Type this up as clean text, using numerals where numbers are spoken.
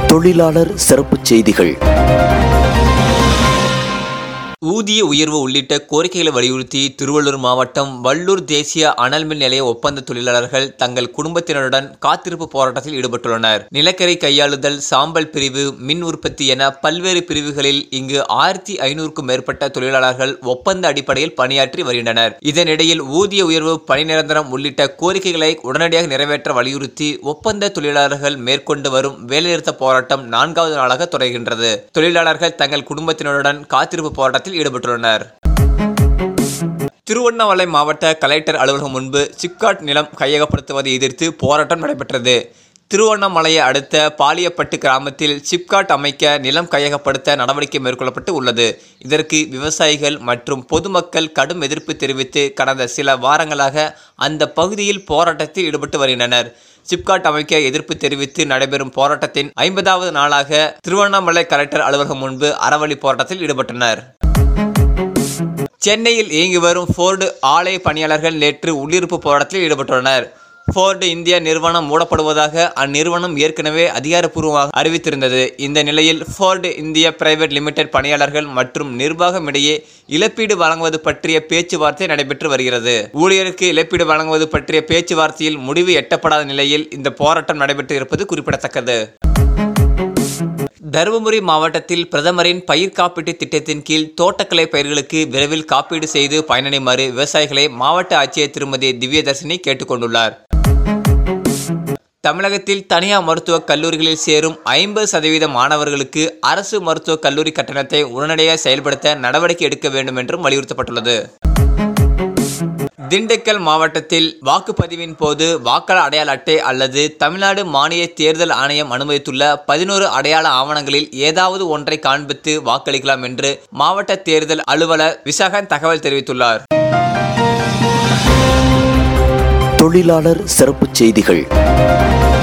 தொழிலாளர் சிறப்புச் செய்திகள். ஊதிய உயர்வு உள்ளிட்ட கோரிக்கைகளை வலியுறுத்தி திருவள்ளூர் மாவட்டம் வல்லூர் தேசிய அனல் மின் நிலைய ஒப்பந்த தொழிலாளர்கள் தங்கள் குடும்பத்தினருடன் காத்திருப்பு போராட்டத்தில் ஈடுபட்டுள்ளனர். நிலக்கரி கையாளுதல், சாம்பல் பிரிவு, மின் உற்பத்தி என பல்வேறு பிரிவுகளில் இங்கு 1500க்கும் மேற்பட்ட தொழிலாளர்கள் ஒப்பந்த அடிப்படையில் பணியாற்றி வருகின்றனர். இதனிடையில் ஊதிய உயர்வு, பணி நிரந்தரம் உள்ளிட்ட கோரிக்கைகளை உடனடியாக நிறைவேற்ற வலியுறுத்தி ஒப்பந்த தொழிலாளர்கள் மேற்கொண்டு வரும் வேலைநிறுத்த போராட்டம் 4வது நாளாக தொடர்கின்றது. தொழிலாளர்கள் தங்கள் குடும்பத்தினருடன் காத்திருப்பு போராட்டத்தில் ஈடுபட்டுள்ளனர். திருவண்ணாமலை மாவட்ட கலெக்டர் அலுவலகம் முன்பு சிப்காட் நிலம் கையகப்படுத்துவதை எதிர்த்து போராட்டம் நடைபெற்றது. திருவண்ணாமலையை அடுத்த பாலியப்பட்டு கிராமத்தில் சிப்காட் அமைக்க நிலம் கையகப்படுத்த நடவடிக்கை மேற்கொள்ளப்பட்டு உள்ளது. இதற்கு விவசாயிகள் மற்றும் பொதுமக்கள் கடும் எதிர்ப்பு தெரிவித்து கடந்த சில வாரங்களாக அந்த பகுதியில் போராட்டத்தில் ஈடுபட்டு வருகின்றனர். சிப்காட் அமைக்க எதிர்ப்பு தெரிவித்து நடைபெறும் போராட்டத்தின் 50வது நாளாக திருவண்ணாமலை கலெக்டர் அலுவலகம் முன்பு அறவழி போராட்டத்தில் ஈடுபட்டனர். சென்னையில் இயங்கி வரும் ஃபோர்டு ஆலை பணியாளர்கள் நேற்று உள்ளிருப்பு போராட்டத்தில் ஈடுபட்டுள்ளனர். ஃபோர்டு இந்தியா நிறுவனம் மூடப்படுவதாக அந்நிறுவனம் ஏற்கனவே அதிகாரப்பூர்வமாக அறிவித்திருந்தது. இந்த நிலையில் ஃபோர்டு இந்தியா பிரைவேட் லிமிடெட் பணியாளர்கள் மற்றும் நிர்வாகம் இடையே இழப்பீடு வழங்குவது பற்றிய பேச்சுவார்த்தை நடைபெற்று வருகிறது. ஊழியருக்கு இழப்பீடு வழங்குவது பற்றிய பேச்சுவார்த்தையில் முடிவு எட்டப்படாத நிலையில் இந்த போராட்டம் நடைபெற்று இருப்பது குறிப்பிடத்தக்கது. தருமபுரி மாவட்டத்தில் பிரதமரின் பயிர் காப்பீட்டு திட்டத்தின் கீழ் தோட்டக்கலை பயிர்களுக்கு விரைவில் காப்பீடு செய்து பயனடைமாறு விவசாயிகளை மாவட்ட ஆட்சியர் திருமதி திவ்யதர்ஷினி கேட்டுக்கொண்டுள்ளார். தமிழகத்தில் தனியார் மருத்துவக் கல்லூரிகளில் சேரும் 50% மாணவர்களுக்கு அரசு மருத்துவக் கல்லூரி கட்டணத்தை உடனடியாக செயல்படுத்த நடவடிக்கை எடுக்க வேண்டும் என்றும் வலியுறுத்தப்பட்டுள்ளது. திண்டுக்கல் மாவட்டத்தில் வாக்குப்பதிவின் போது வாக்காளர் அடையாள அட்டை அல்லது தமிழ்நாடு மாநில தேர்தல் ஆணையம் அனுமதித்துள்ள 11 அடையாள ஆவணங்களில் ஏதாவது ஒன்றை காண்பித்து வாக்களிக்கலாம் என்று மாவட்ட தேர்தல் அலுவலர் விசாகன் தகவல் தெரிவித்துள்ளார். தொழிலாளர் சிறப்புச் செய்திகள்.